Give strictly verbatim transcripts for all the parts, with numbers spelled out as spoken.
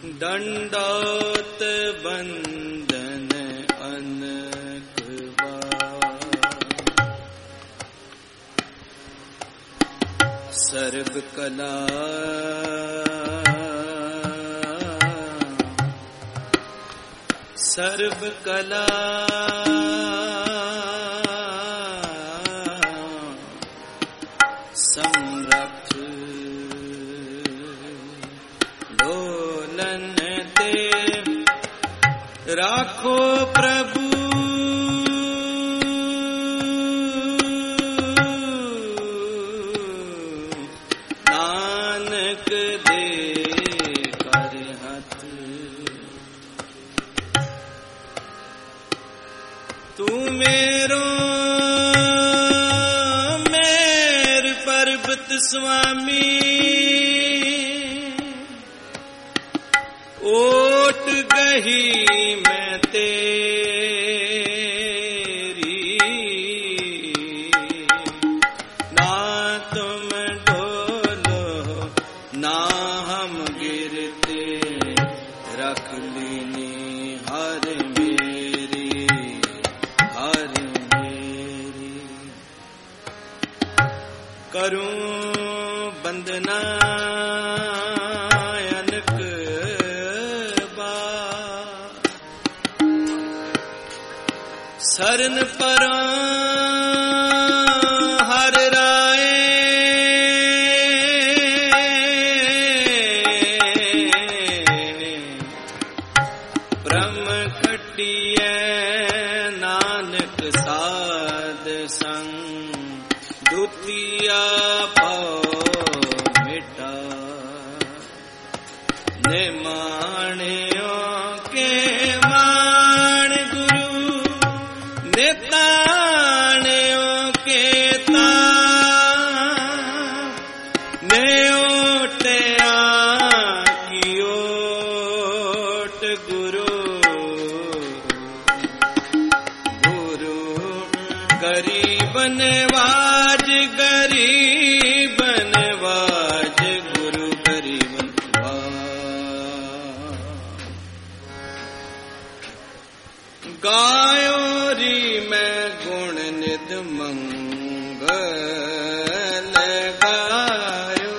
दंडौत बंदन अनक बार। सर्व कला सर्व कला समरथ डोलन ते राखो प्रभु। नानक दे कर हाथ तू मेरो मेर पर्वत स्वामी। ओट गही मैं तेरी ना तुम डोलो ना हम गिरते रख लीनी हर मेरी हर मेरी। करूं बंदना अनक बार। शरण परा हर राय ब्रह्म खटिए नानक साध संग। दुतिया पाओ मिटा निमाणियों के मान गुरु निताणियों के तान। नेओटे की ओट गुरु गुरु गरीब नवाज गरीब नवाज गुरु गरीब नवाज। गायो री मैं गुण निध मंगल गायो।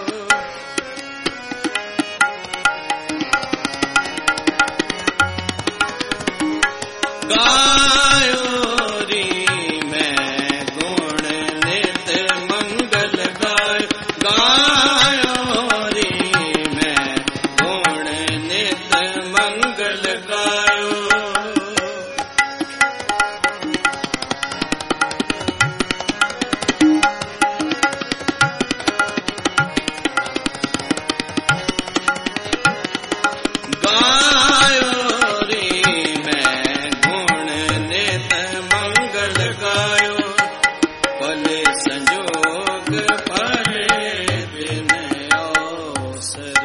गायो री मैं गुण नित मंगल गायो। गायो री मैं गुण नित मंगल गायो। गायो रे मैं गुण नित मंगल गायो। भले संजोग परे दिन अवसर।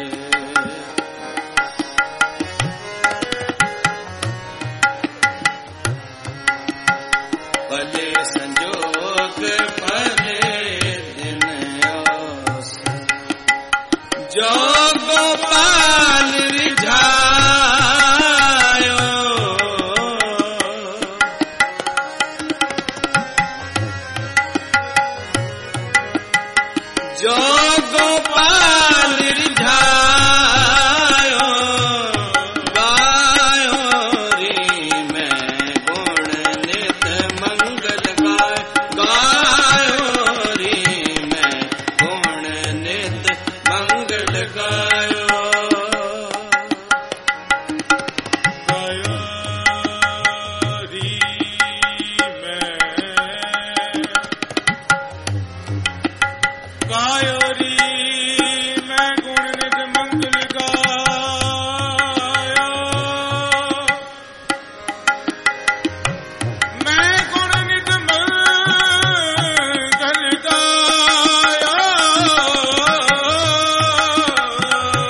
भले संजोग परे दिन अवसर। जो गोपाल रिझायो जो गोपाल रिझायो। गायो रे मैं गुण नित मंगल गायो। गायो रे मैं गुण नित मंगल गायो। गायो री मैं गुण नित मंगल गायो। मैं गुण नित मंगल गायो।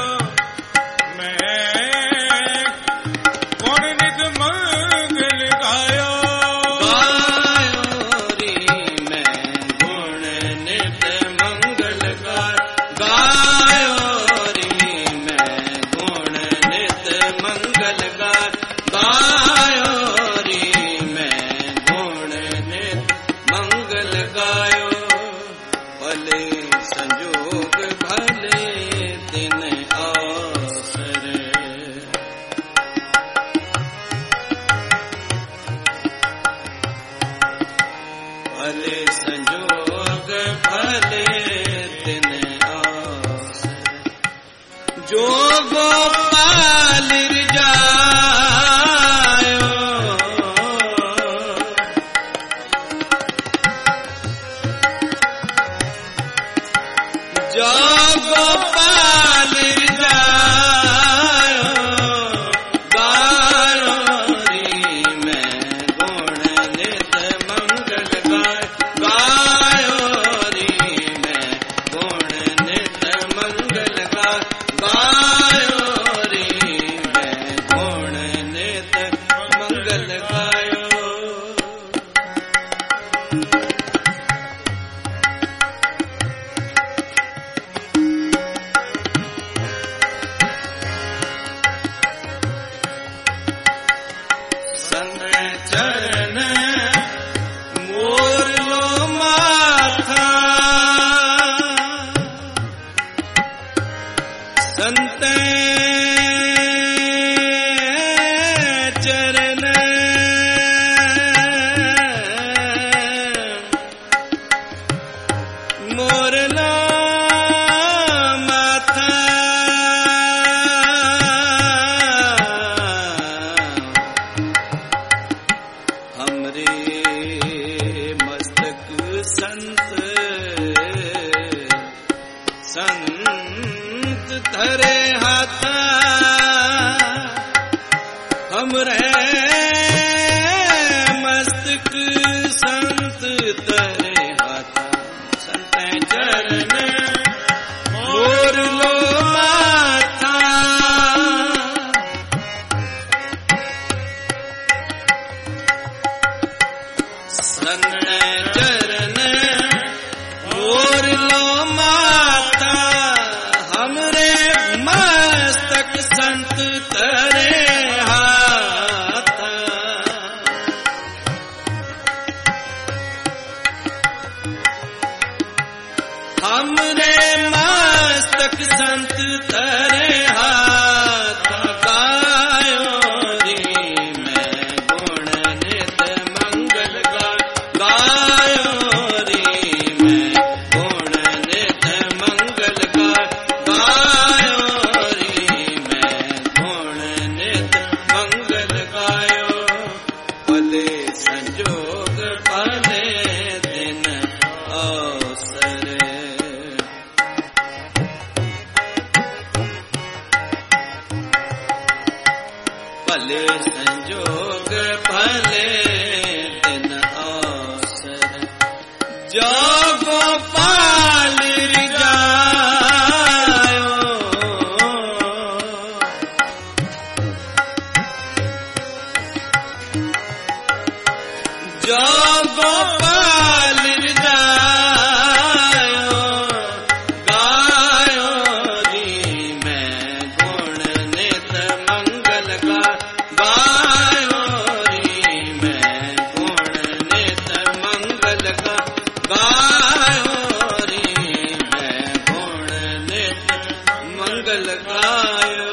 जो गोपाल रिजायो जो गोपाल रिजायो गायो रे मैं गुण नित मंगल गाय गायो रे मैं गुण नित मंगल गाय गायो रे मैं गुण नित मंगल गायो चरण मोर लो माथा संत चरण मोर लो माथा हमरे मस्तक संत संत धरे हाथा हमरे मस्तक संत धरे हाथा संत चरण मोर लो माथा संत चरण मोर लो माथा हमरे मस्तक संत तरे हाथा हमरे मस्तक संत तरे हाथा गायो रे मैं गुण नित मंगल गाय गायो रे मैं गुण नित मंगल गाय गायो रे मैं गुण नित मंगल गायो भले संजोग भले दिन अवसर भले संजोग भले दिन अवसर जो गोपाल रिजायो जो गोपाल रिजायो गायो रे मैं गुण नित मंगल गाय गायो रे मैं गुण नित मंगल गाय गायो रे मैं गुण नित मंगल गायो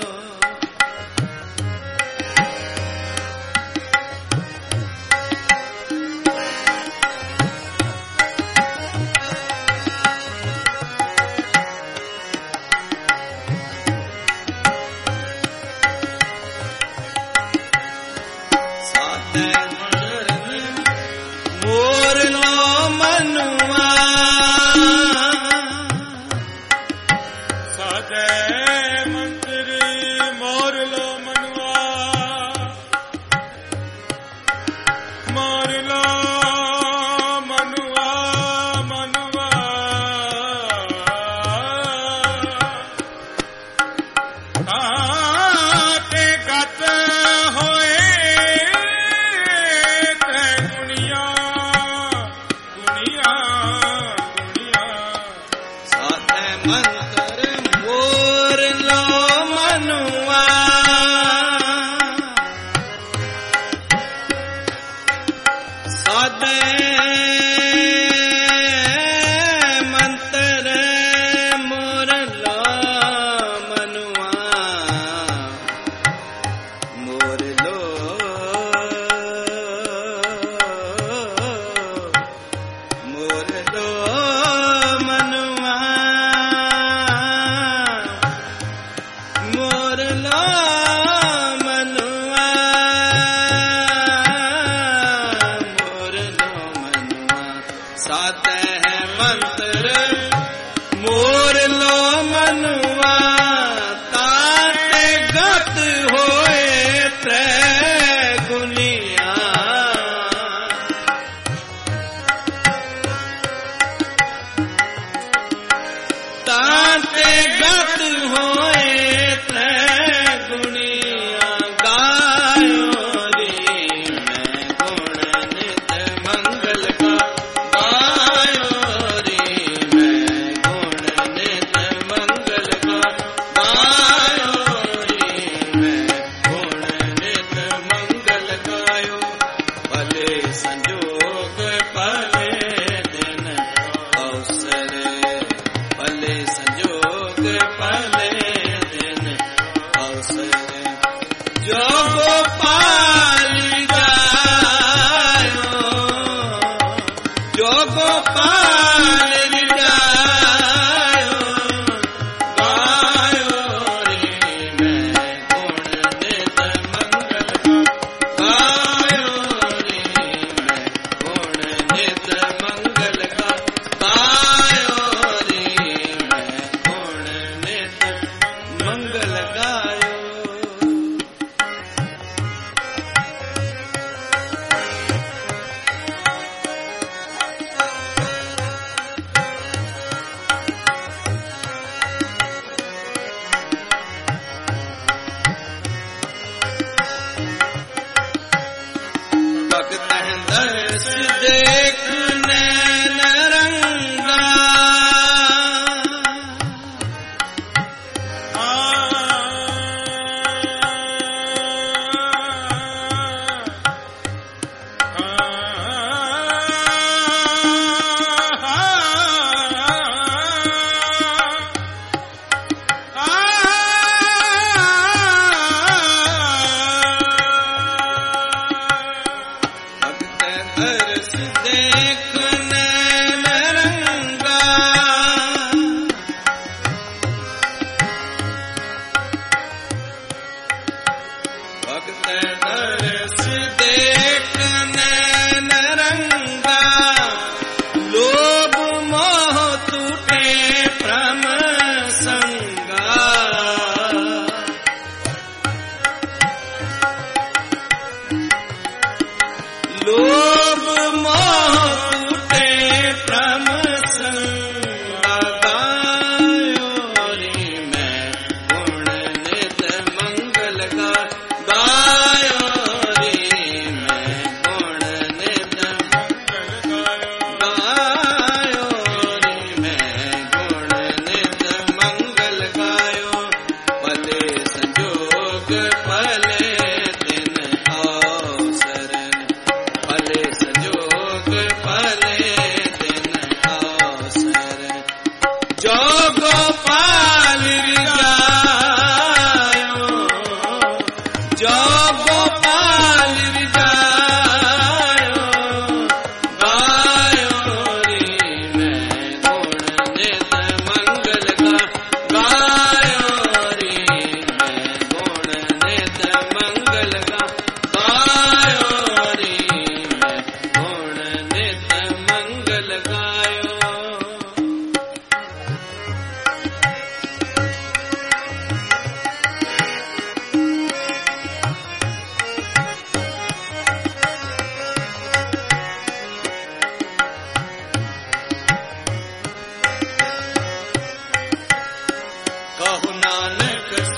मोर लो मनुआ साधे मंत्र मोर लो मनुआ मोर लो मनुआ मनुआ आते गत होए ते गुनिया गुनिया गुनिया साथे मंत्र मोर लो मनुआ साथे मंत्र मोर लो मनुआ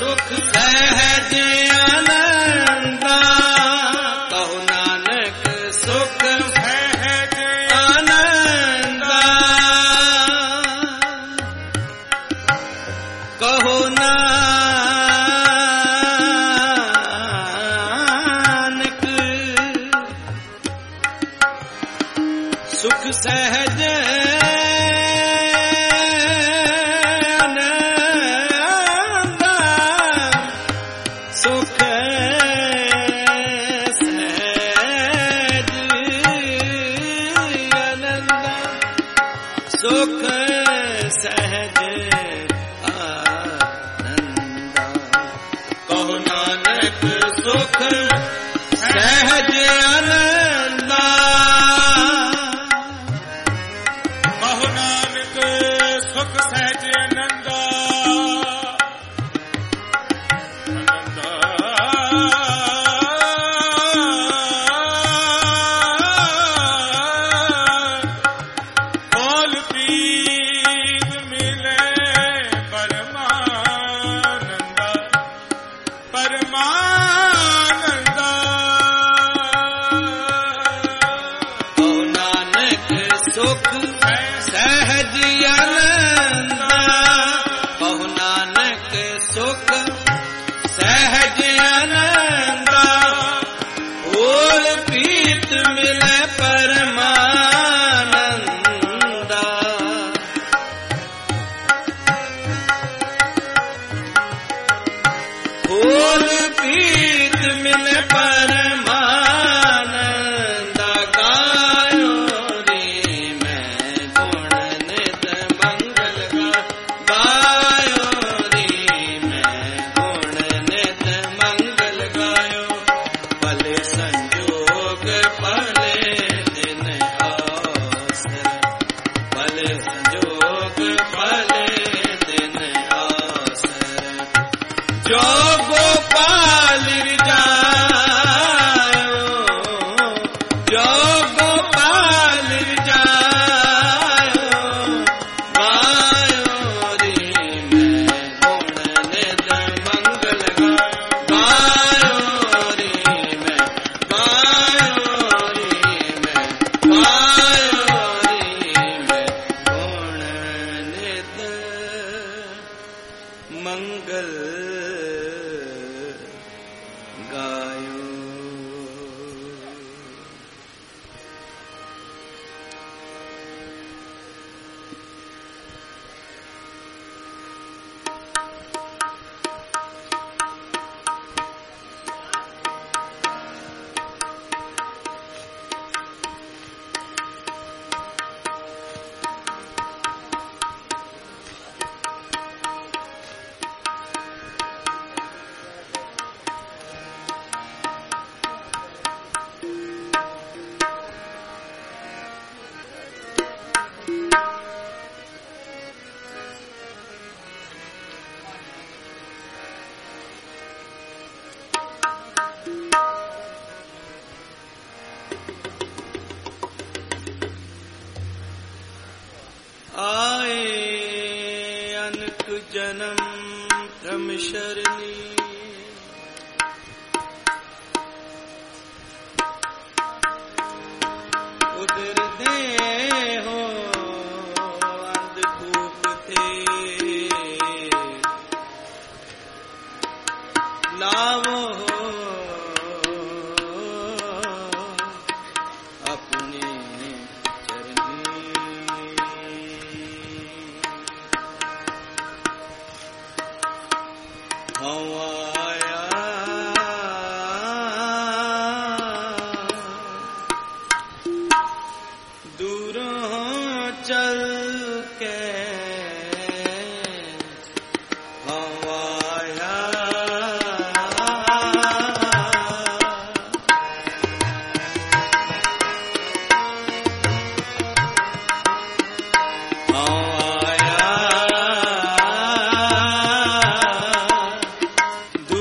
सुख सहज आनंदा कहो नानक सुख सहज आनंदा कहो नानक सुख सहज आनंदा सुख सहज आनंदा सुख सहज आनंदा कहो नानक सुख सहज आनंदा कहो नानक सुख सहज आनंदा आनंदा खोल पीत मिले परमानंदा परमानंदा कहो नानक सुख सहज आनंदा कहो नानक सुख सहज आनंदा ओल पीत मिले परमानंदा ओल पीत मिले परमानंदा गायो रे मैं गुण नित मंगल गायो रे मैं गुण नित मंगल गायो भले संजोग भले दिन अवसर भले संजोग भले दिन अवसर जो गोपाल रिजायो जो गोपाल रिजायो गायो रे मैं गुण नित मंगल गायो रे मैं गायो रे मैं गायो रे मैं गुण नित मंगल गायो आए अनक जन्म भ्रम शरणी उदर दे हो अंधकूप थे लावो अपने चरणी हवाया दूरों चल के हवाया हवाया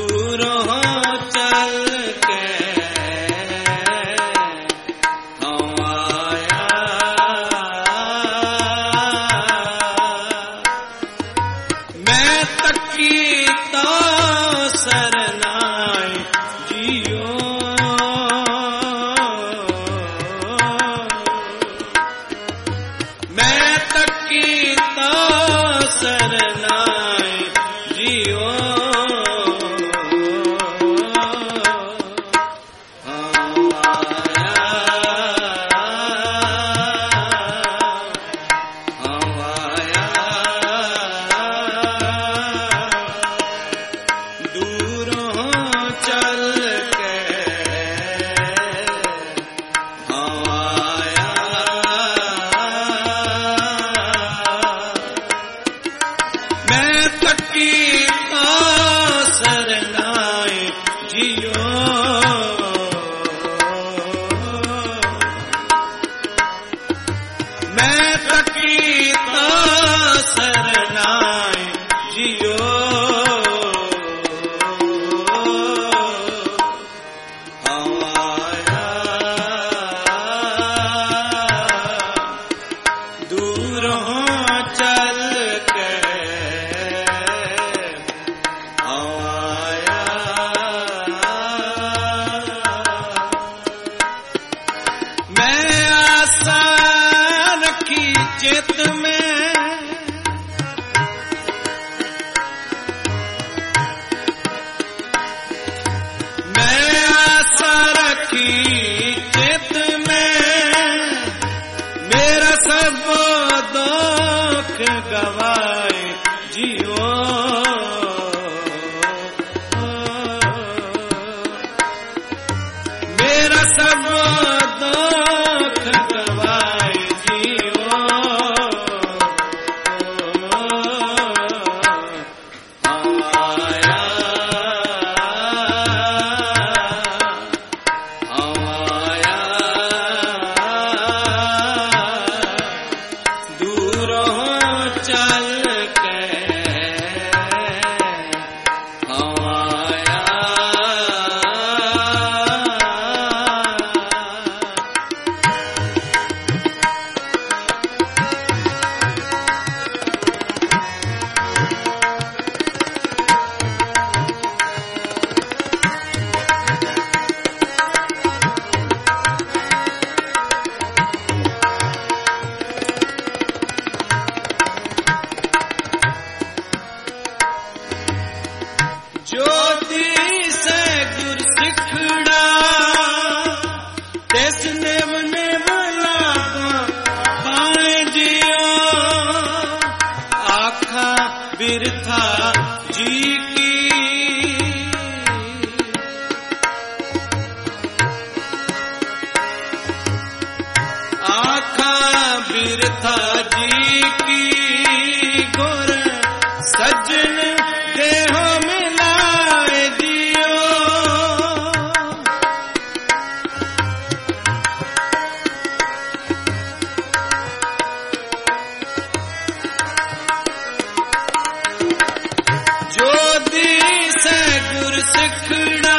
सिखड़ा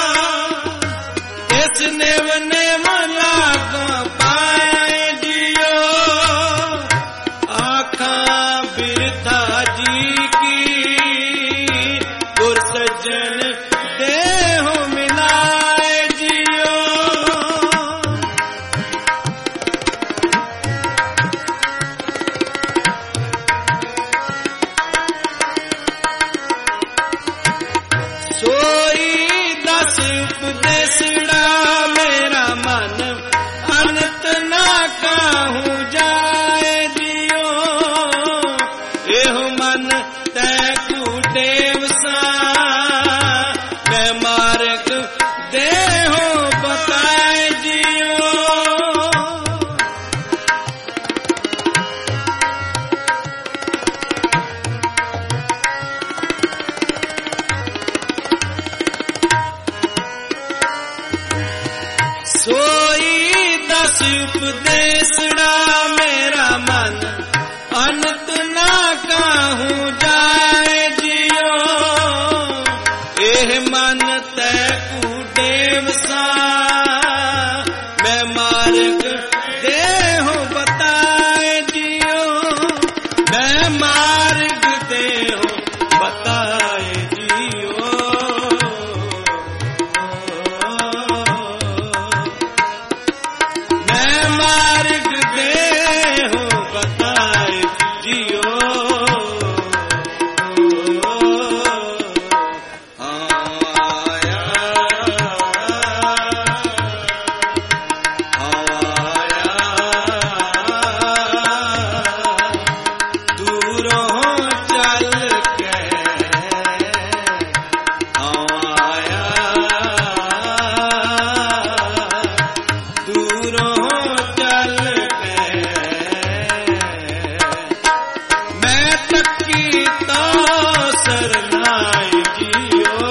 इसने वने मला को पाए जियो आखा बिरथा जी की गुर सज्जन देहो मिलाए जियो सोई दस उपदेशड़ा मेरा मन अनंत ना काहू जाए जियो एहो मन तै कुदेव सा मैं मार्ग देहो बताए जियो सोई दस उपदेशड़ा मेरा मन अनंत ना काहू जाए जियो एह मन तै कुदेव सा मैं मार्ग देहो बताए जियो मैं मार्ग देहो बताए जियो मैं मार्ग देहो बताए जियो आया आया दूरों चल के आया दूरों चल के मैं तकी तो सरनाई जियो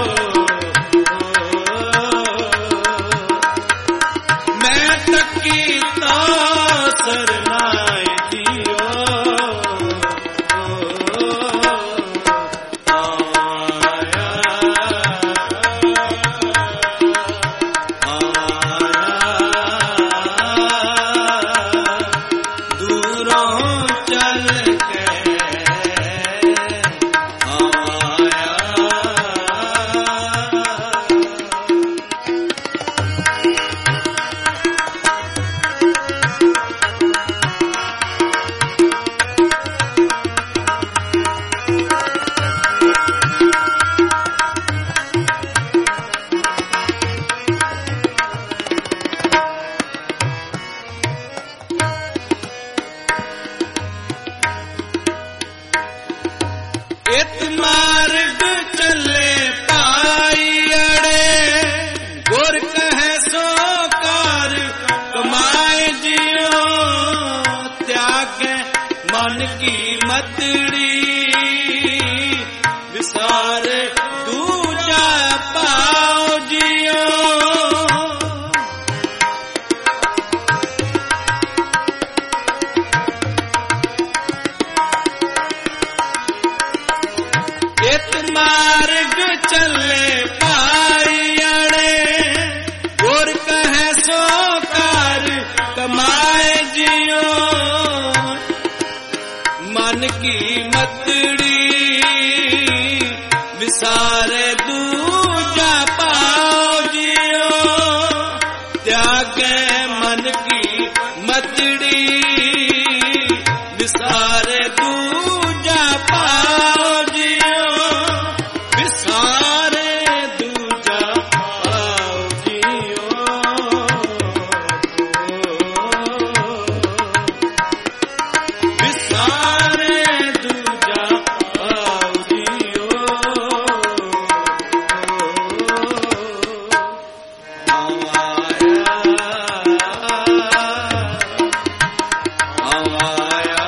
मैं तकी तो सरनाई जियो दूरों चल के इत मार्ग चले पाई अड़े गुर कहे सो कार कमाए जियो त्यागे मन की मतड़ी विसारे दूजा पाओ जियो इत मार्ग चले पाई अड़े गुर कहे सो कार कमाए जियो मन की मतड़ी विसारे दूजा पाओ जियो त्यागे मन की मतड़ी विसारे दूजा पाओ जियो विसारे दूजा पाओ जियो विसारे दूजा पाओ जियो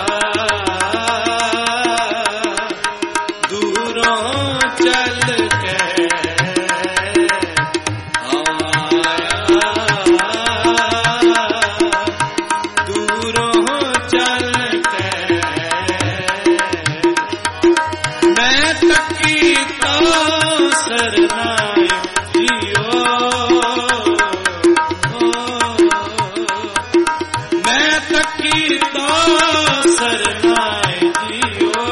दूरों चल के सरनाए जियो मैं तकी तो सरनाए जियो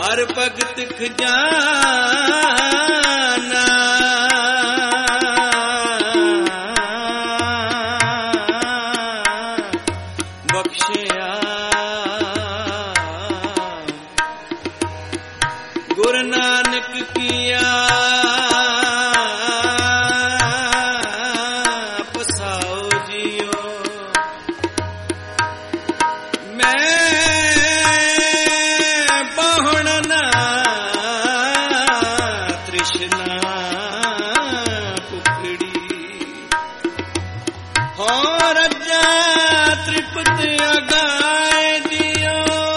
हर भगत खजाना बख्शिया गुरु नानक किया पसाओ जियो। मैं बहुण ना तृष्णा कुकड़ी हो रजा त्रिपत अगाए दियो।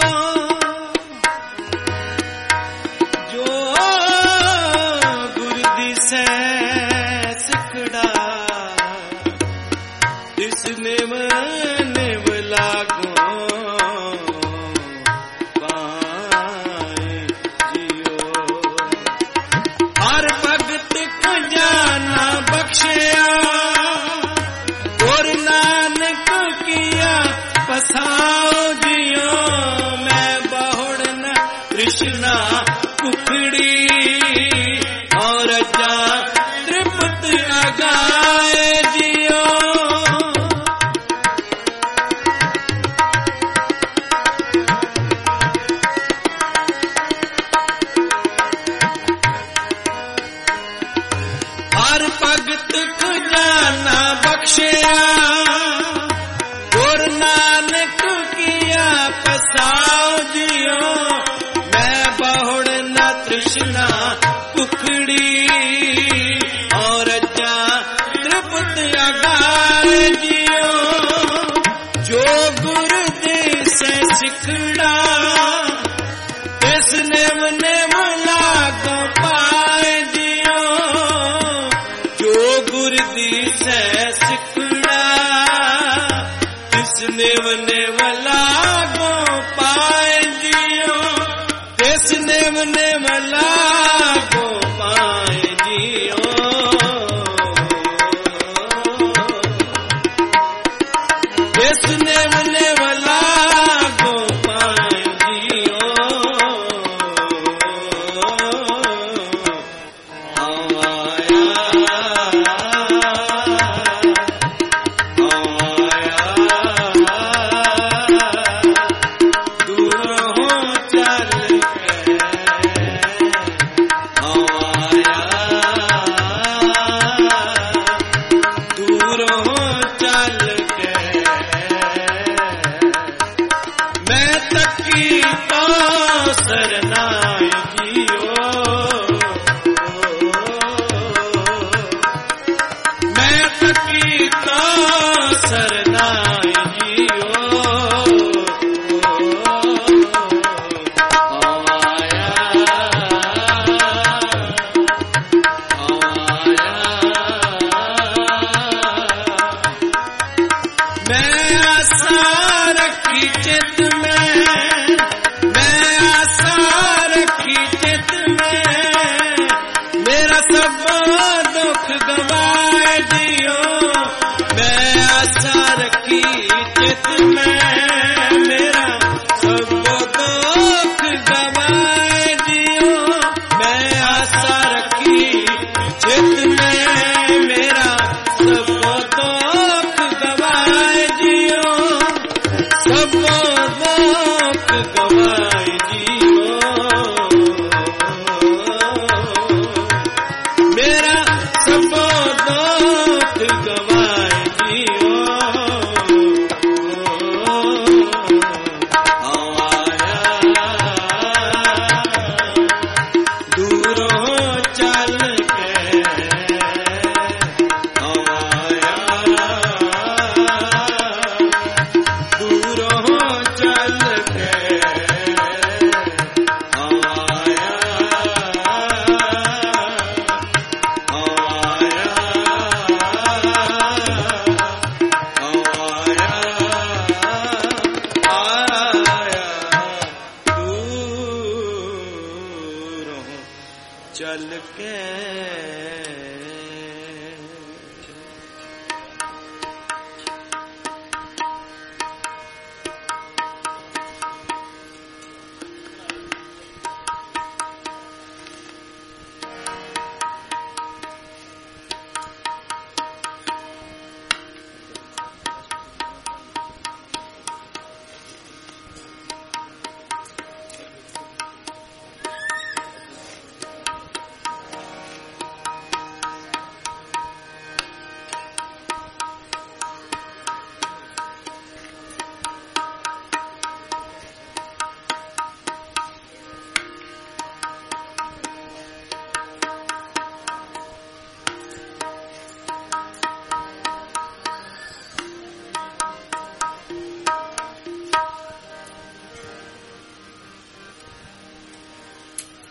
जो गुर दिसै सिकड़ा तिस निव निव लागो पाए जियो। हर भगत खजाना बख्शिया गुरु नानक किया पसाओ जियो। मैं बहुड़ न तृष्णा कुकड़ी और जा त्रिपत अगाए जियो। हर भगत खजाना बख्शिया गुरु नानक किया पसाओ जियो। मैं बहुड़ न तृष्णा कुकड़ी और जा त्रिपत अगाए जियो। जो गुरु दिसै सिकड़ा तिस निव निव लागो पाए जियो। जो गुरु दिसै सिकड़ा तिस निव निव लागो पाए जियो। तिस निव निव लागो पाए जियो। तिस निव निव लागो पाए जियो। सरनाई जियो। मैं थकी तो सरनाई जियो। आया आया मैं आशा रखी चित में। मेरा सब दुख गवाए जियो। मैं आशा रखी चित में। मेरा सब दुख गवाए जियो। मैं आशा रखी चित में। मेरा सब दुख गवाए जियो। सब दुख गवाए जियो। मेरा सब दुख गवाए जियो। आया दूरों चल के आया दूरों चल के चल के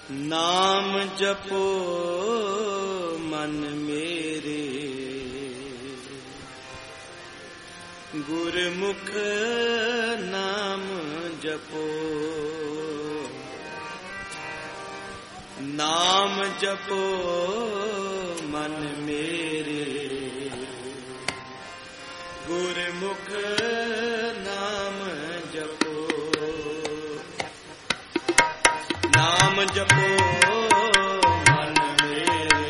नाम जपो मन मेरे, गुरमुख नाम जपो। नाम जपो मन मेरे, गुरमुख नाम जपो। नाम जपो मन मेरे,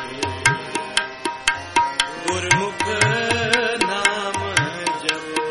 गुरमुख नाम जपो।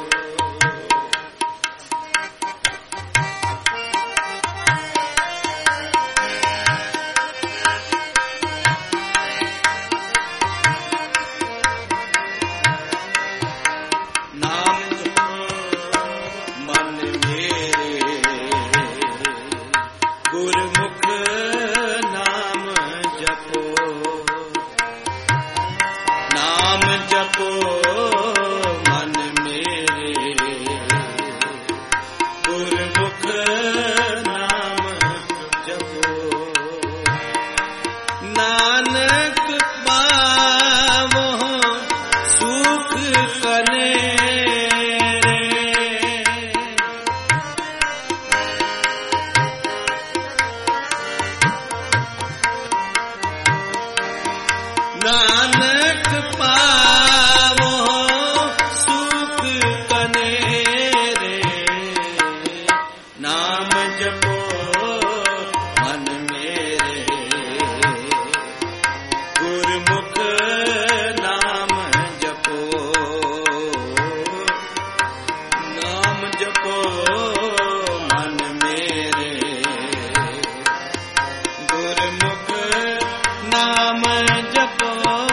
नानक पावो सुख कनेरे, नाम जपो मन मेरे, गुरमुख नाम जपो। नाम जपो मन मेरे, गुरमुख नाम जपो।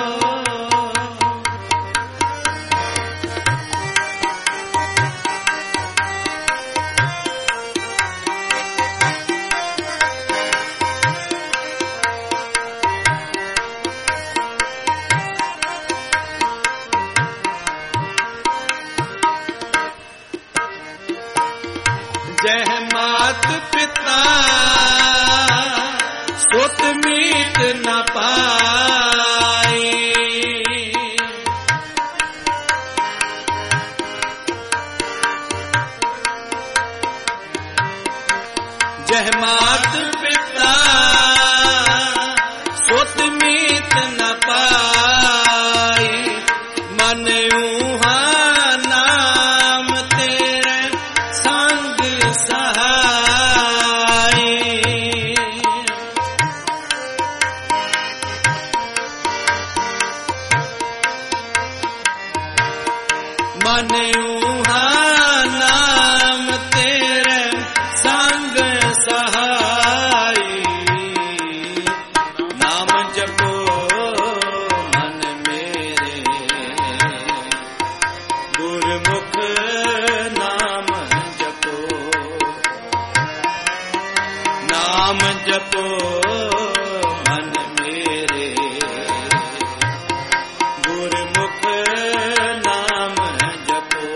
जय मात पिता सुत मीत न पाए, जय मात पिता सुत मीत न पाए, मन ऊहा नाम तेरे संग सहाय। मन ऊहा नाम तेरे संग सहाय। नाम जपो मन मेरे, गुरमुख नाम जपो। नाम जपो मन मेरे, गुरमुख नाम जपो।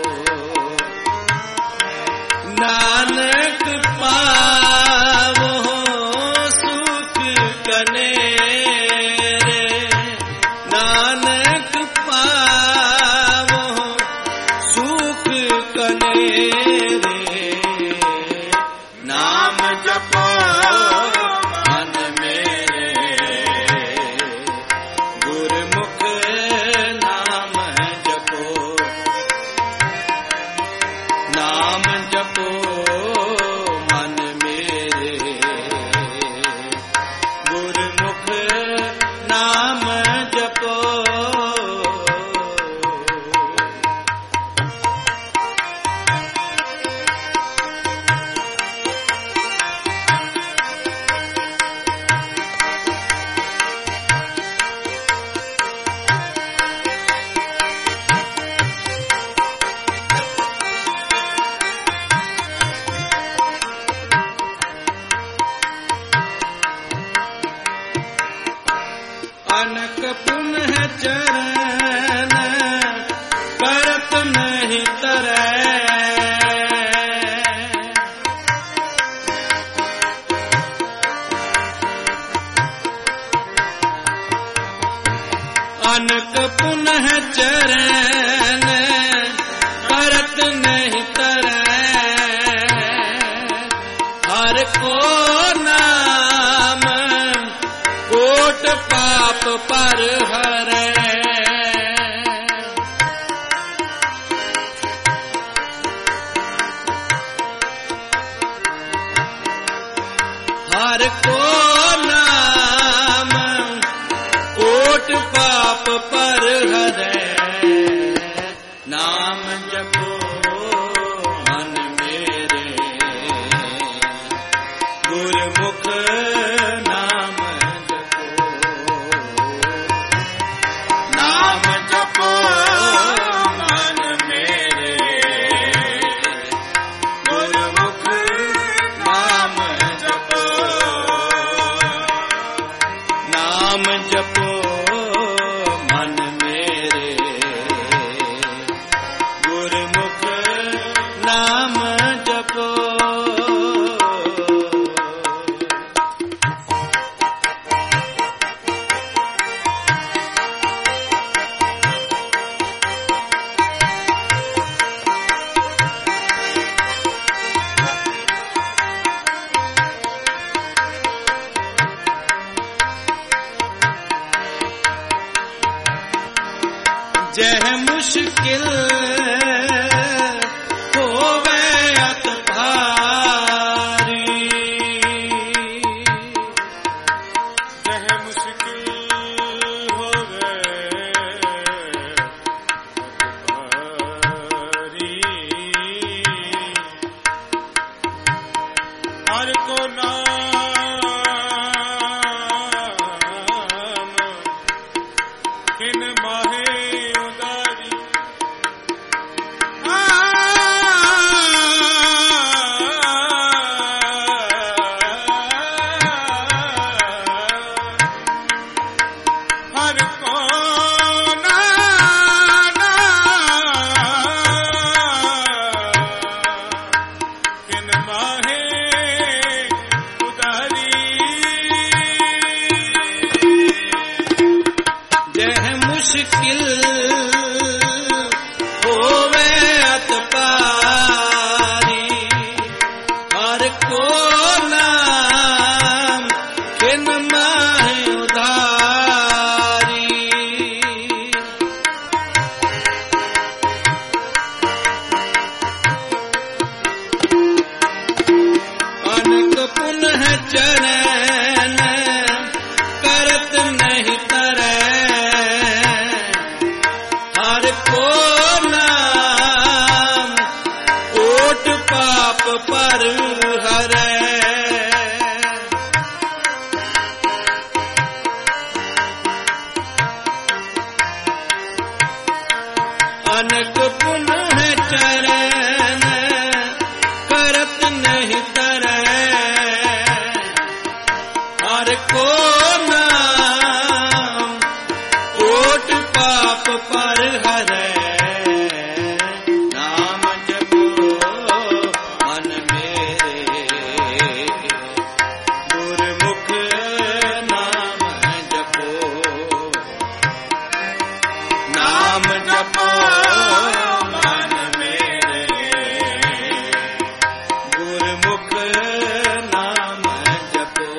नानक पावो सुख कनेरे, नानक पावो सुख कनेरे। नाम जपो मन मेरे, गुरमुख नाम जपो। नाम जपो मन मेरे, गुरमुख नाम जपो। अनक पुनः चरण करत नहीं तरै, अनक पुनः चरण करत नहीं तरह, हर को नाम कोट पाप पर हरै। हर को नाम कोट पाप पर हरै, नाम जपो मन मेरे गुरमुख नाम जपो। नाम जपो मन मेरे गुरमुख नाम जपो। नाम जपो मन मेरे गुरमुख नाम जपो। जह मुश्किल होवे अत भारी, जह मुश्किल होवे भारी, हर को नाम किन माहे उदारी। हर को नाम किन माहे उदारी। जह मुश्किल होवे अत पारी, हर को नाम किन माहे उधारी। अनक पुनः चरण करत नहीं तरह, हर को नाम कोट पाप पर हरै। अनक पुनः चरण करत नहीं तरह, हर को नाम कोट पाप पर हरै। नाम जपो मन मेरे गुरमुख नाम जपो। नाम जपो मन मेरे गुरमुख नाम जपो।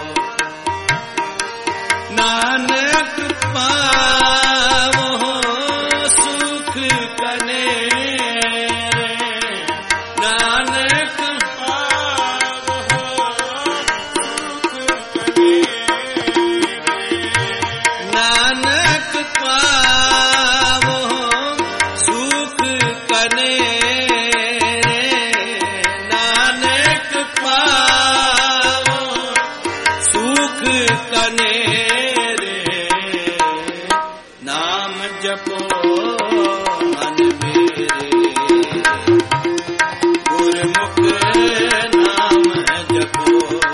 नानक पावो सुख कनेरे, नानक पावो सुख कनेरे। नानक पावो सुख कनेरे, नानक पावो सुख कनेरे। नाम जपो मन मेरे गुरमुख नाम जपो।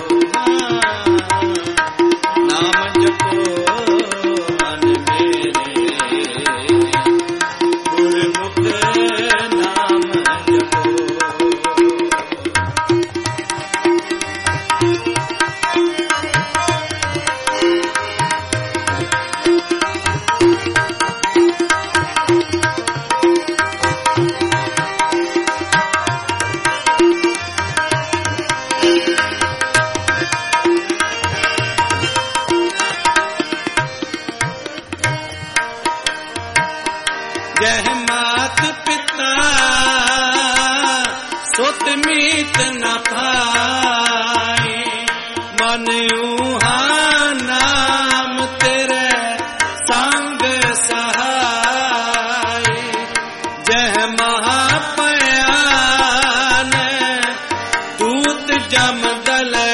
नाम जपो मन मेरे गुरमुख नाम जपो। न पाई मन ऊहा नाम तेरे संग सहाय जह महापयान दूत जम दलै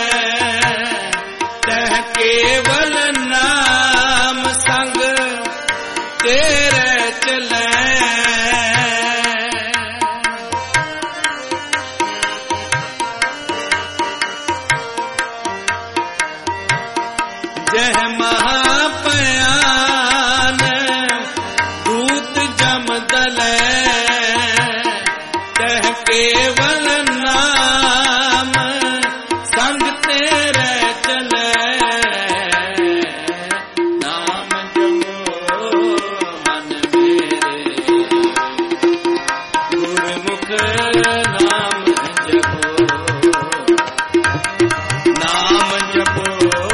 तह केवल नाम संग तेरे चलै जह महापयान दूत जम दलै तह केवल नाम संग तेरे चलै नाम जपो मन मेरे गुरमुख नाम जपो नाम जपो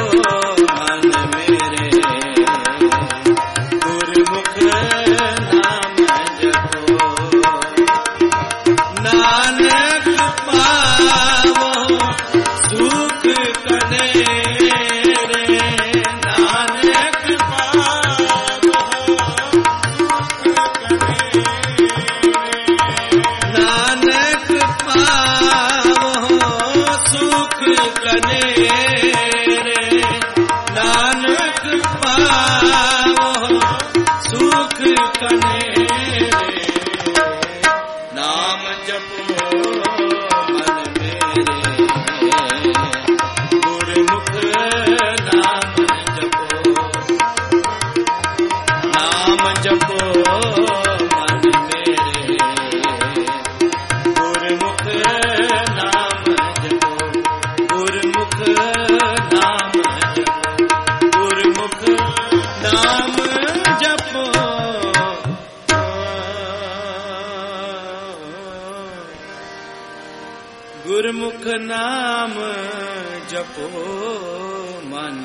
गुरमुख नाम जपो मन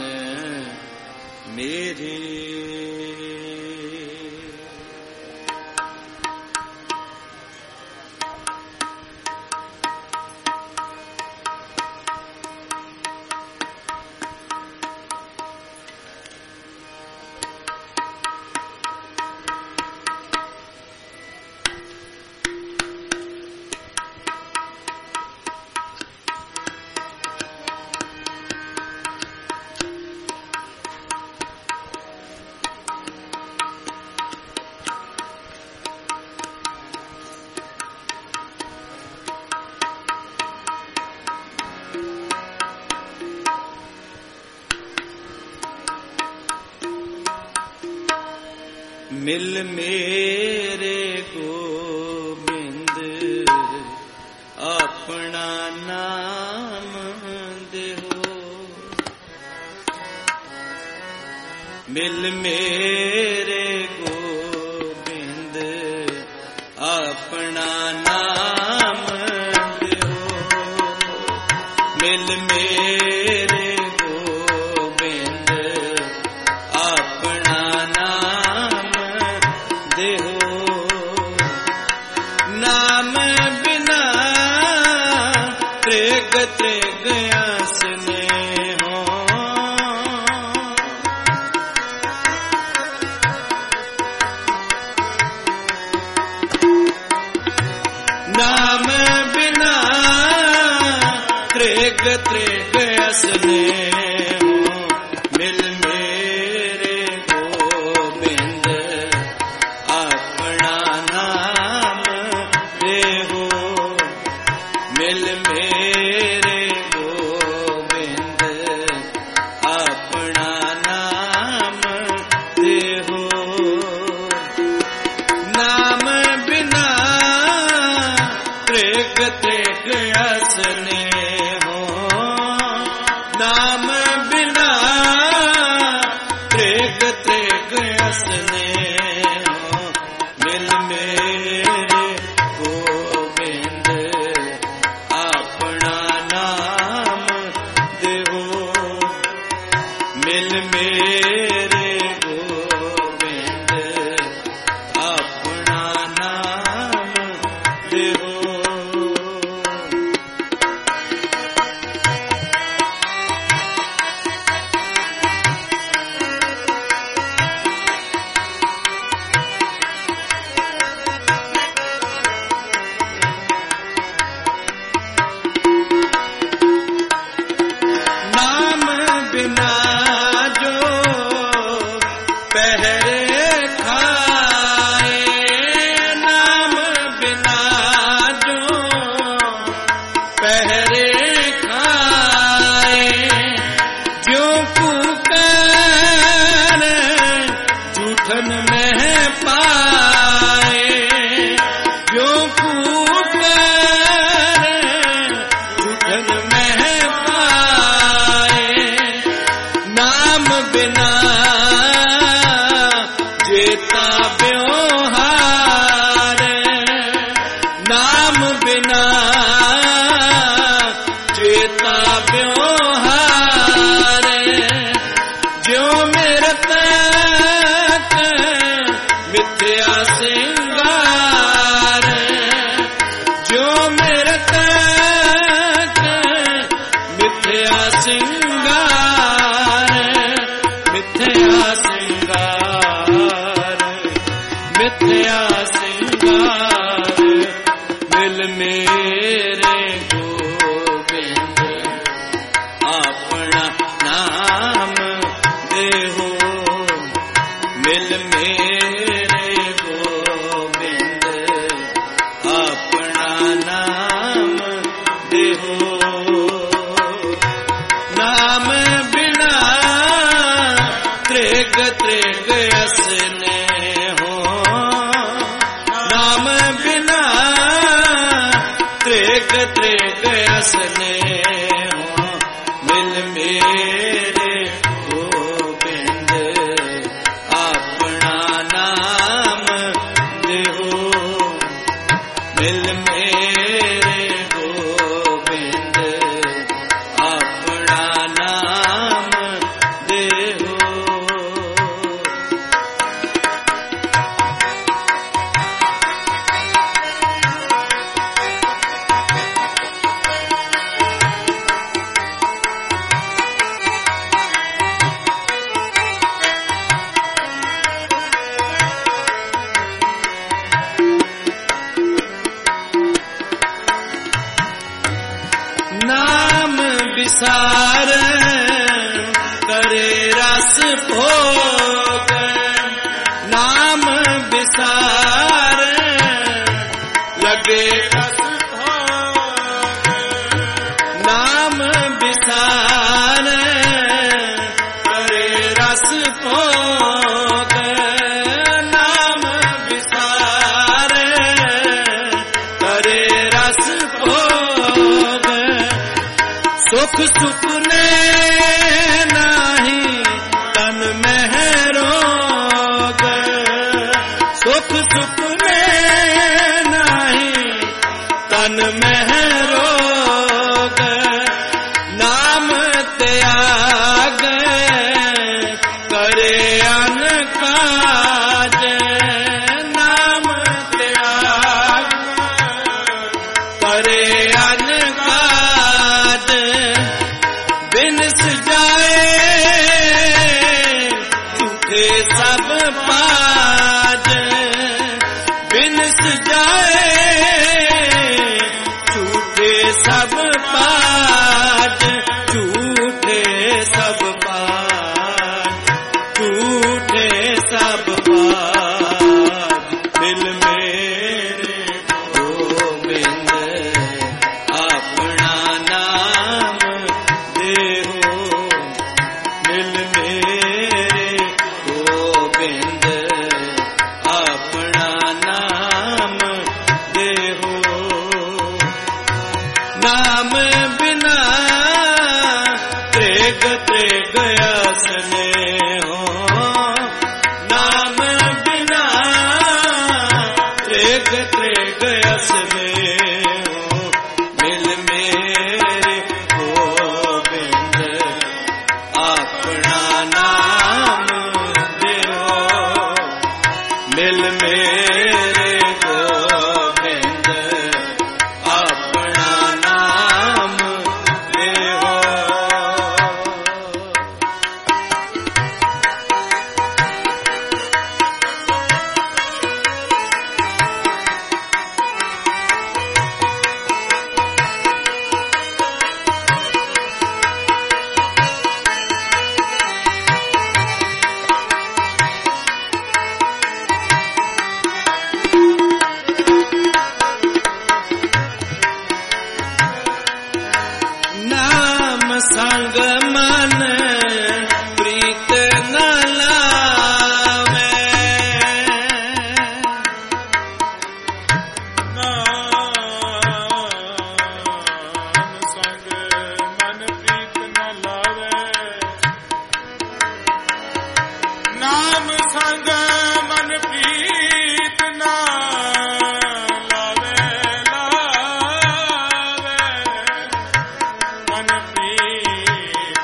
मेरे मिल मेरे गोबिंद अपना नाम देहो मिल मेरे गोबिंद अपना नाम देहो मिल मेरे गोबिंद अपना नाम देहो नाम बिना त्रिग त्रिग स्नेहो नाम बिना त्रिग त्रिग स्नेहो मिल मेरे गोबिंद अपना नाम देहो मिल मेरे गोबिंद अपना नाम देहो नाम बिना त्रिग त्रिग स्नेहो नाम बिना त्रिग त्रिग स्नेहो मिल मेरे गोबिंद अपना नाम देहो मिल मेरे गोबिंद अपना नाम देहो श्रृंगार मिथ्या श्रृंगार मिथ्या श्रृंगार मिल मेरे गोविंद अपना नाम देहो मिल मेरे गोविंद अपना नाम देहो नाम बिना त्रेग त्रेग असने हो नाम बिना त्रेग त्रेग असने हो मिल मेरे गोविंद अपना नाम देहो मिल मेरे गोविंद अपना नाम देहो नाम विसार करे रस भोग नाम विसार लगे रस भोग नाम विसार करे रस भोग नाम विसार करे रस भोग सुख सुपने नाही तन में रोग सुख सुपने नाही तन में रोग नाम त्याग करे अन काज नाम त्याग करे अन काज बिनस जाए झूठे सब पाज बिनस जाए झूठे सब पाज झूठे सब पाज झूठे सब पाज दिल मेरे गोविंद अपना नाम देहो मिल मेरे गोविंद अपना नाम देहो नाम बिना त्रेग त्रेग असने हो नाम बिना त्रेग त्रेग असने हो मिल मेरे गोविंद अपना नाम देहो मिल मेरे गोविंद अपना नाम देहो नाम संग मन प्रीत न लावे नाम संग मन प्रीत न लावे नाम संग मन प्रीत न लावे लावे मन प्रीत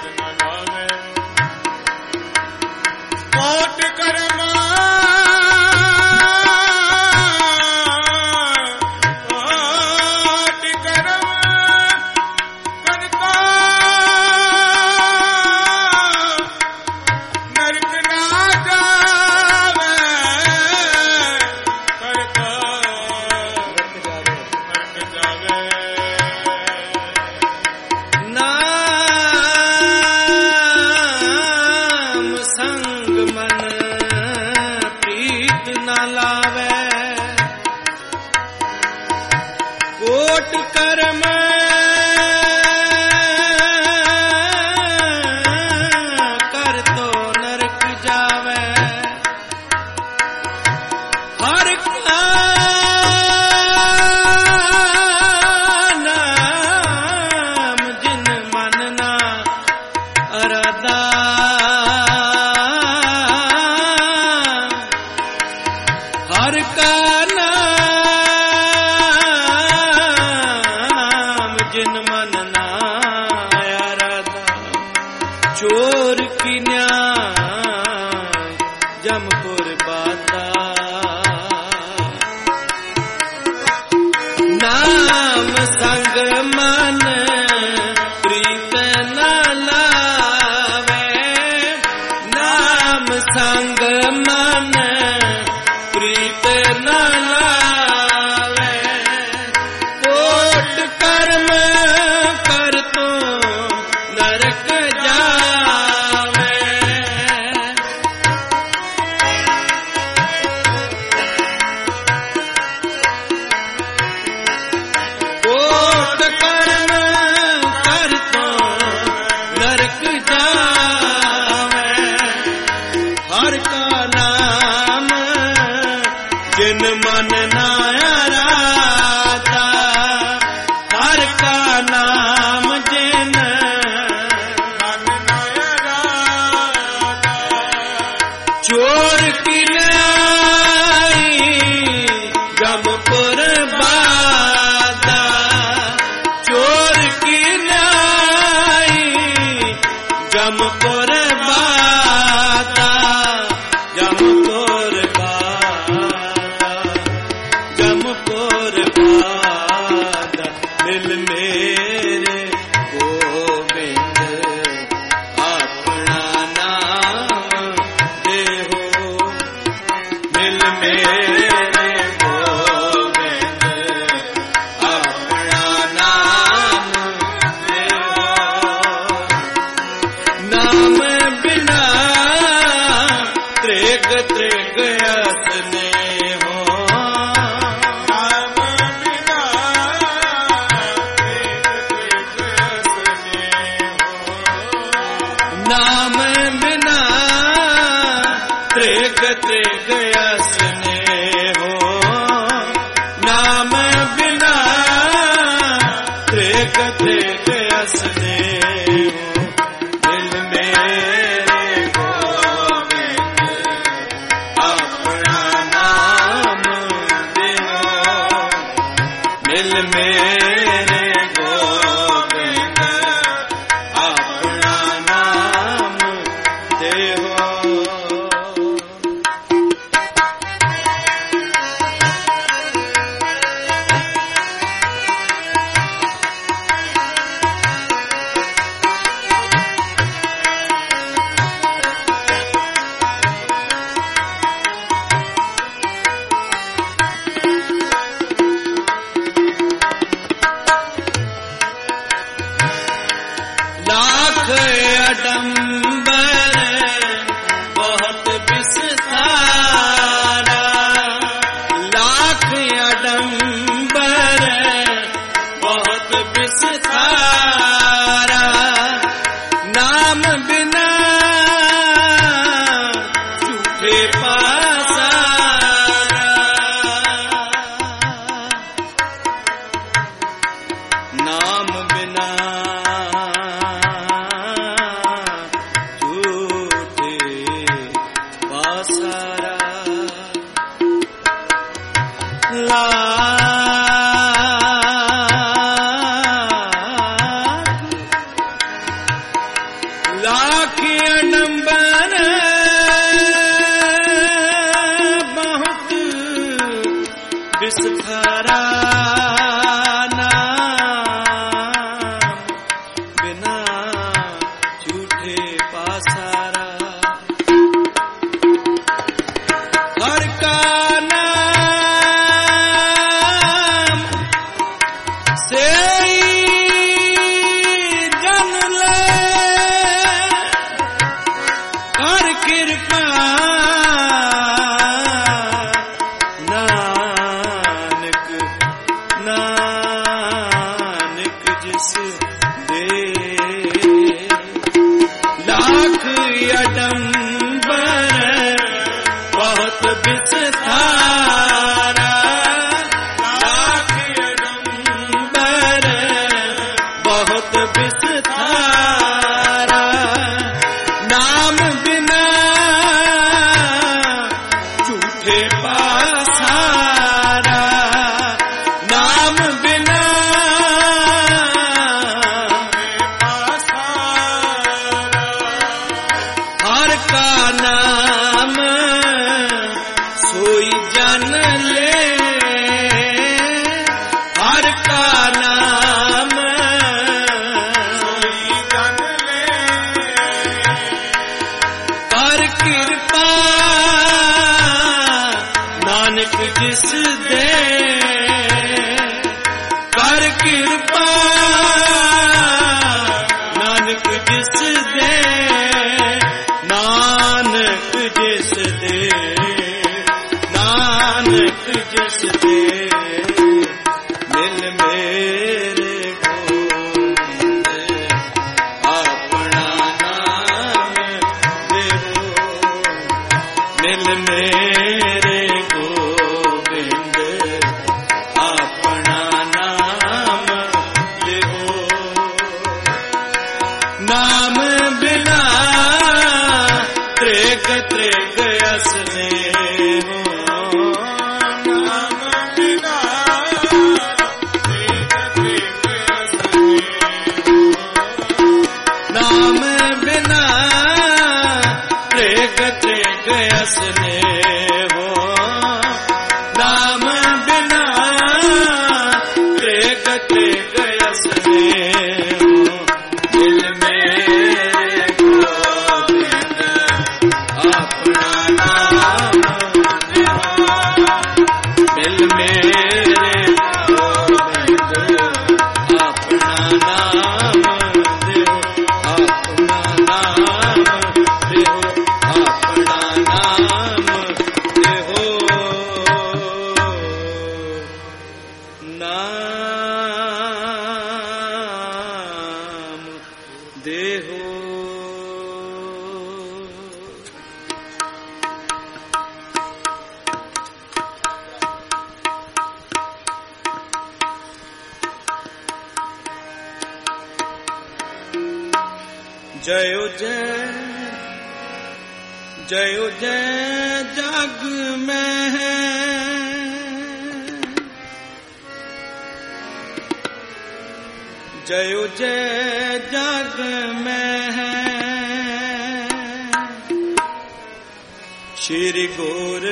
कर्म कर तो नरक जावे, हर का नाम जिन मन ना अरदा, हर का नाम जिन मन ना अरदा, चोर की न्याय जमपुर बाता, नाम संग मन प्रीत न लावे, नाम संग मन प्रीत न लावे, कोट कर्म कर तो नरक जावे, कोट कर्म कर तो नरक जावे, हर का नाम जिन मन ना अराता, हर का नाम जिन मन न अराता, चोर की न्याय जमपुर बाता, चोर की न्याय जमपुर बाता, जमपुर बाता, जमपुर बाता, मिल मेरे गोविंद अपना नाम देहो, मिल मेरे गोविंद अपना नाम देहो, नाम बिना त्रेग त्रेग असने हो, नाम बिना त्रेग त्रेग असने हो, नाम बिना त्रेग त्रेग असने हो, नाम बिना त्रेग त्रेग असने हो, दिल मेरे गोविंद अपना नाम देहो, दिल मेरे गोविंद अपना नाम देहो। लाख अडंबर बहुत विस्तारा, लाख अडंबर बहुत विस्तारा, नाम बिना झूठे पासारा, नाम बिना झूठे पासारा, लाख लाख अडंबर बहुत विस्तारा, नाम बिना झूठे पासारा, हर का नाम से जन ले, कर कृपा नानक नाम जन ले हर का नाम, सोई जन ले कर कृपा नानक जिस दे, कर कृपा नानक जिस दे, नानक जिस दे, नानक जिस दे, मिल मेरे गोविंद अपना नाम देहो, मिल मेरे गोविंद अपना नाम देहो, नाम बिना त्रेग त्रेग असने हो, नाम बिना तेग तेग असने हो, नाम बिना त्रेग त्रेग असने हो, नाम बिना त्रेग त्रेग असने हो, दिल मेरे गोविंद अपना नाम देहो, दिल मेरे गोविंद अपना नाम देहो, अपना नाम देहो, अपना नाम देहो, नाम देहो। जयो जय जयो जय जग में है, जयो जय जग में है, श्री गुरु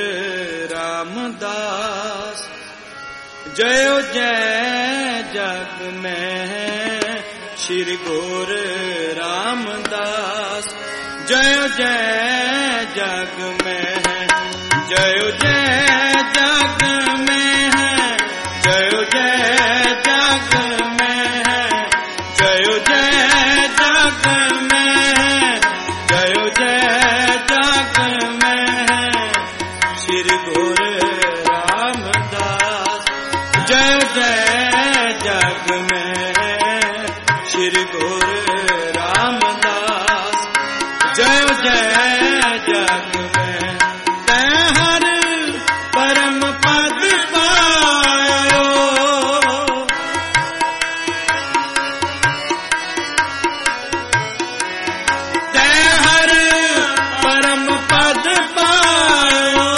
रामदास, जयो जय जग में है, श्री गुरु रामदास, जयो जय जग में है, जयो जय जग में है, जयो जय जग में है, जयो जय जग में है, जयो जय जग में है, श्री गुरु रामदास, जयो जय जग में है, श्री गुरु रामदास, जयो जय जग में, तै हर परम पद पायो, तै हर परम पद पायो,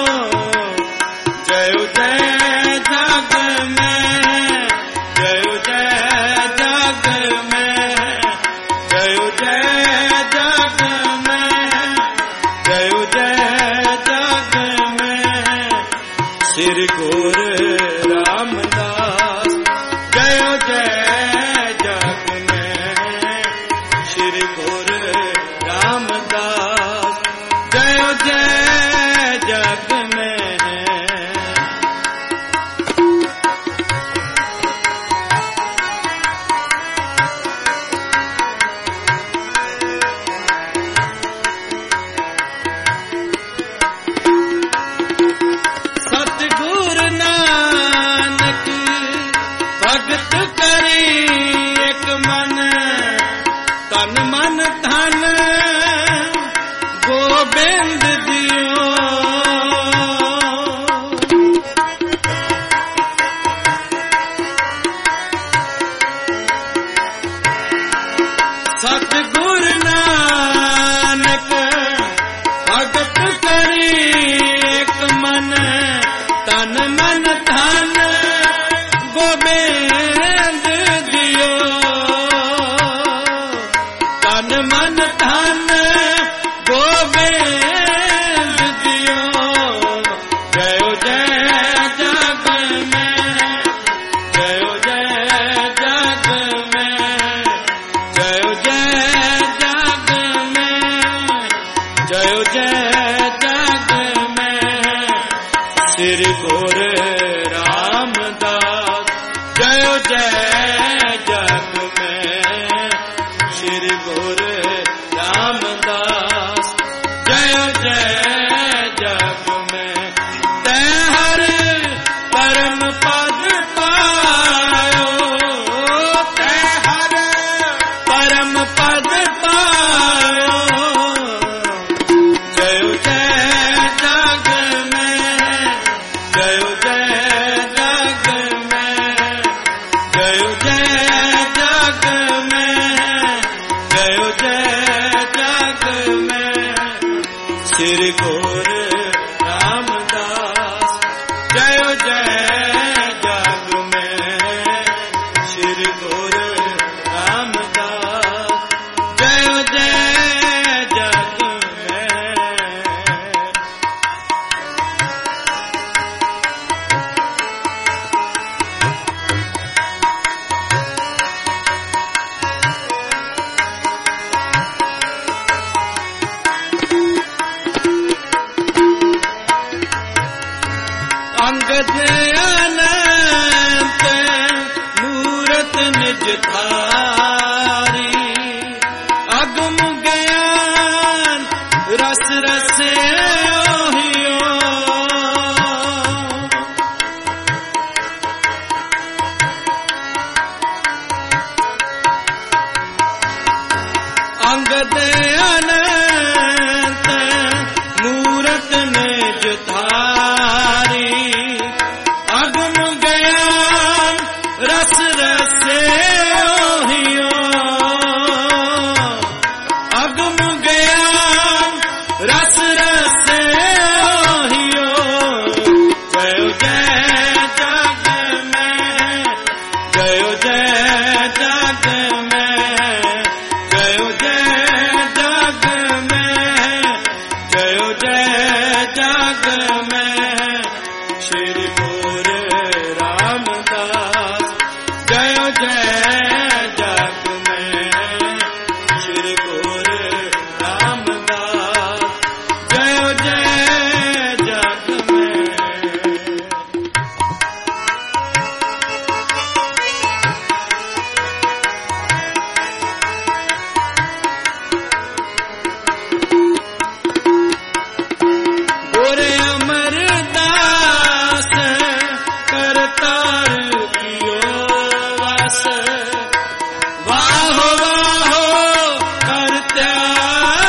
जयो जय जग में, जयो जय जग में, जयो जय जग में, जयो जय जग में, श्री गुरु रामदास, जयो जय जग में, श्री गुरु रामदास, जयो जय जग में। सतगुरु नानक भगत करी एक मन, तन मन धन गोबिंद दियो, सतगुरु नानक भगत करी एक मन, तन मन धन गोबिंद दियो, तन मन धन गोबिंद श्री गुरु रामदास जय जय जग में श्री गुरु रामदास जय जय जग में तै हर परम पद पायो तै हर परम पद पायो जय जय जग में जय जय जग में जय जय जग में जय जय जग में श्री गुरु रामदास जय जय जग में श्री गुरु रामदास जय जय जग में अंगद अनंत मूरत निज धारी अगम ज्ञान रस रसे ओहियो अंगद अनंत मूरत निज धारी अगम ज्ञान रस रसे ओहियो अगम ज्ञान रस रसे ओहियो जय जय जग में जय जय जग में जय जय जग में जय जय जग में श्री गुरु रामदास जय जय जग में श्री गुरु रामदास जय जय जग में गोरे अमरदास करतार कियो वास वाहो वाहो करत्यायो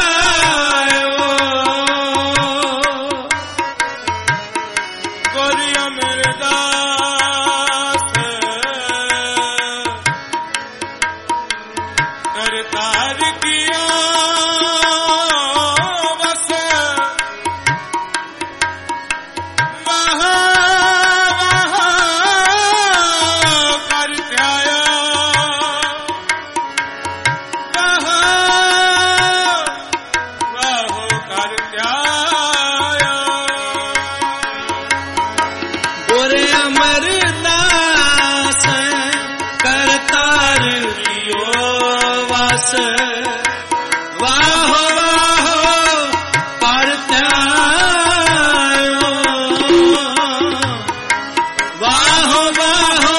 गोरी अमरदास करतार किया बस वहाँ वहाँ करते आया वहाँ वहाँ करते आया गोरे अमरदास करतार कियो वास वाहो वाहो करत्यायो वाहो वाहो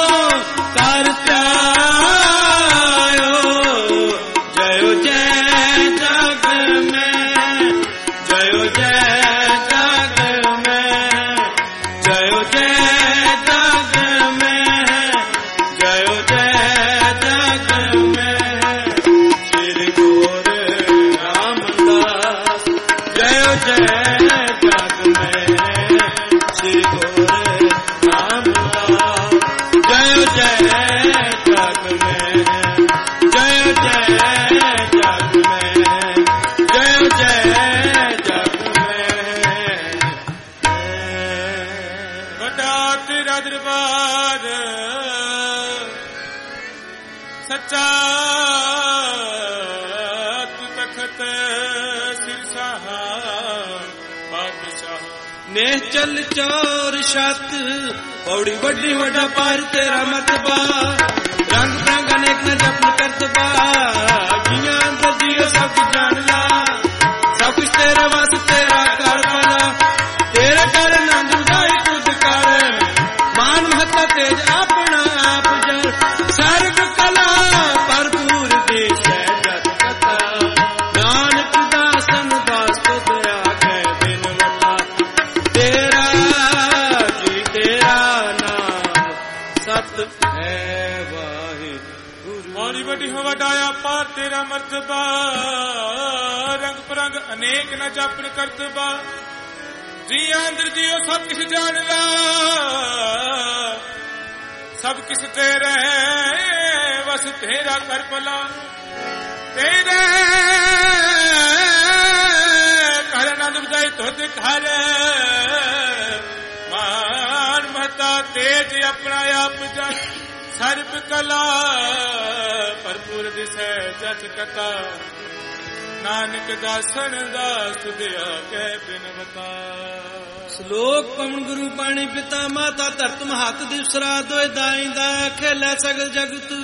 करत्यायो जय जय जग में जय जय जग में जय जय जग में जय जय जग में श्री गुरु रामदास जय जय जग में श्री गुरु रामदास जय जय जग में जय जय जग में जय जय जग में बड़ा तेरा दरबार सच्चा तू तखत सिरशाह बादशाह नेह चल चोर छत पौड़ी बड़ी वड्डा पार तेरा मतबा रंग रंग अनेक न जपन करतबा जियां अंदर जियो सब कुछ जान ला सब कुछ तेरे वास्ते तेरा कर पाला तेरे कर नंद उदाई खुद ਤੇਰਾ ਮਰਤਬਾ, ਰੰਗ ਬਰੰਗ ਅਨੇਕ ਨ ਜਾਪਨ ਕਰਤਬਾ। ਜੀ ਅੰਦਰ ਜੀਓ ਸਭ ਕਿਛ ਜਾਣ ਲਾ, ਸਭ ਕਿਛ ਤੇਰੇ ਵਸ ਤੇਰਾ ਕਰ ਭਲਾ। ਤੇਰੇ ਘਰ ਆਨੰਦ ਬਜਾਈ ਤੁਧ ਘਰ, ਮਾਨ ਮਹਤਾ ਤੇਜ ਆਪਣਾ ਆਪ ਜਨ। ਸਰਬ ਕਲਾ ਭਰਪੂਰ ਦਿਸੈ ਜਸ ਕਥਾ, ਨਾਨਕ ਦਾਸਨ ਦਾਸ ਦਿਆ ਕਹਿ ਬਿਨਵਤਾ। ਸ਼ਲੋਕ ਪਵਨ ਗੁਰੂ ਪਾਣੀ ਪਿਤਾ ਮਾਤਾ ਧਰਤ ਮਹਤ ਦਿਵਸਰਾ ਦੋਇ ਦਾਇਂਦਾ, ਖੇਲੇ ਸਗਲ ਜਗਤ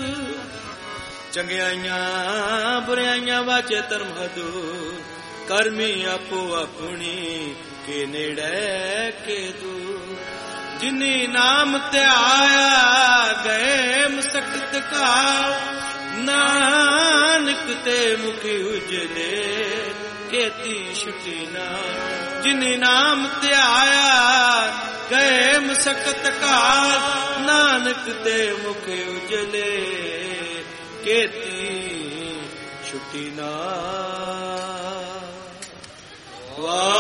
ਚੰਗਿਆਈਆਂ ਬੁਰਾਈਆਂ ਵਾਚੇ ਧਰਮ ਹਦੂ। ਕਰਮੀ ਆਪੋ ਆਪਣੀ ਕੇ ਨੇੜੇ ਕੇ ਦੂਰ। ਜਿਨੀ ਨਾਮ ਧਿਆਇਆ ਗਏ ਮਸਕਤ ਘਾਲ, ਨਾਨਕ ਤੇ ਮੁਖੀ ਉਜਲੇ ਕੇਤੀ ਛੁਟੀ ਨਾ। ਜਿਨੀ ਨਾਮ ਧਿਆਇਆ ਗਏ ਮਸਕਤ ਘਾਲ, ਨਾਨਕ ਤੇ ਮੁਖੀ ਉਜਲੇ ਕੇਤੀ ਛੁਟੀ ਨਾ। ਵਾਹ